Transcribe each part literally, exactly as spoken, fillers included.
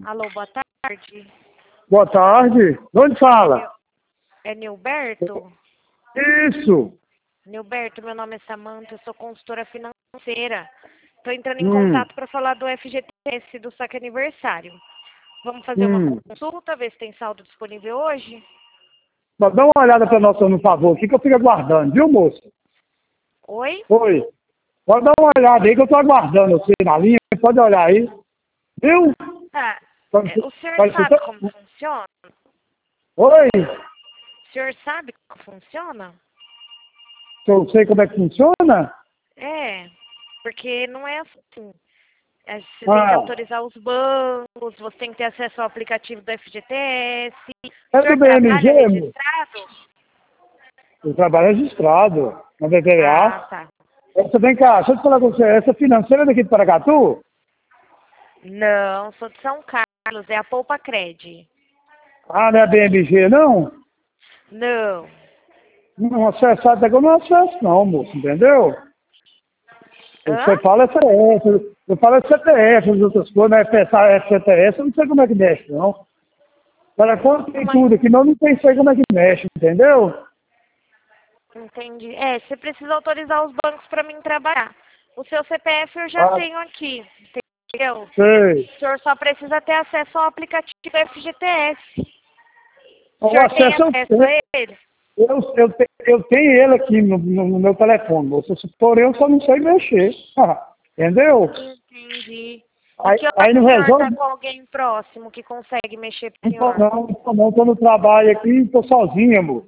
Alô, boa tarde. Boa tarde. De onde fala? É Nilberto? Isso. Nilberto, meu nome é Samanta, eu sou consultora financeira. Estou entrando em Hum. contato para falar do F G T S do saque aniversário. Vamos fazer Hum. uma consulta, ver se tem saldo disponível hoje? Mas dá uma olhada para nós, no favor, aqui que eu fico aguardando, viu, moço? Oi? Oi. Pode dar uma olhada aí que eu estou aguardando você na linha. Pode olhar aí. Viu? Tá. Pode, É, o senhor pode, sabe como funciona? Oi. O senhor sabe como funciona? Eu sei como é que funciona? É, porque não é assim. É, você tem que Ah, autorizar os bancos, você tem que ter acesso ao aplicativo do F G T S. O é do senhor B M G, trabalha moço. registrado? Eu trabalho registrado na B V Ah, A. tá. Você vem cá, deixa eu te falar com você. Essa financeira é daqui de Paracatu? Não, sou de São Carlos, é a Poupa Cred. Ah, não é B M G, não? Não. Não acesso até que eu não acesso, não, moço, entendeu? Hã? Você fala C T F, eu falo C T F, as outras coisas, né? Pensar F C T S, eu não sei como é que mexe, não. Para quando tem Como é? tudo aqui, não, não tem sei como é que mexe, entendeu? Entendi. É, você precisa autorizar os bancos para mim trabalhar. O seu C P F eu já Ah, tenho aqui, entendeu? sei. O senhor só precisa ter acesso ao aplicativo do F G T S. O O senhor tem acesso eu acesso a tenho, ele? eu, eu, te- eu tenho ele aqui no, no- no meu telefone, moço. Porém, eu só não sei mexer. Ah, entendeu? Entendi. E Aí, que aí horas não o senhor está resolve. com alguém próximo que consegue mexer pro Não tô senhor? não, não tô não, tô no trabalho aqui, tô sozinho, amor.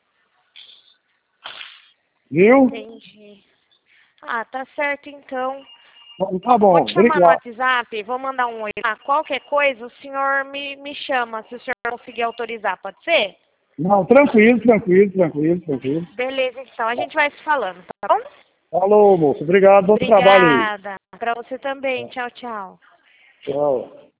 Viu? Entendi. Ah, tá certo então. Então, tá Vou bom, te chamar no obrigado. WhatsApp, vou mandar um oi lá. Qualquer coisa, o senhor me, me chama, se o senhor conseguir autorizar, pode ser? Não, tranquilo, tranquilo, tranquilo, tranquilo. Beleza, então. A gente vai se falando, tá bom? Falou, moço. Obrigado, bom trabalho aí. Obrigada. Pra você também. Tchau, tchau. Tchau.